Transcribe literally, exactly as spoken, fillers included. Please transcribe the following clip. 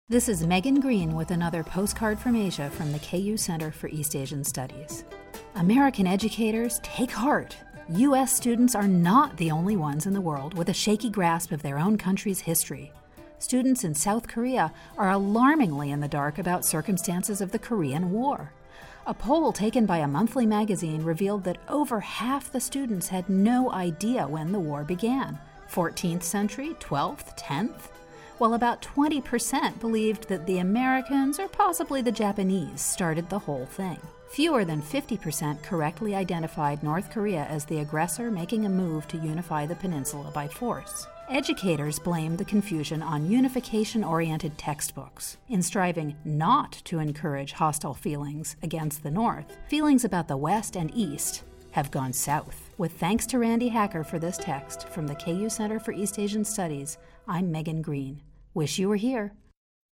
This is Megan Green with another postcard from Asia from the K U Center for East Asian Studies. American educators, take heart. U S students are not the only ones in the world with a shaky grasp of their own country's history. Students in South Korea are alarmingly in the dark about circumstances of the Korean War. A poll taken by a monthly magazine revealed that over half the students had no idea when the war began. fourteenth century, twelfth, tenth? While about twenty percent believed that the Americans or possibly the Japanese started the whole thing. Fewer than fifty percent correctly identified North Korea as the aggressor making a move to unify the peninsula by force. Educators blame the confusion on unification-oriented textbooks. In striving not to encourage hostile feelings against the North, feelings about the West and East have gone south. With thanks to Randy Hacker for this text from the K U Center for East Asian Studies, I'm Megan Green. Wish you were here.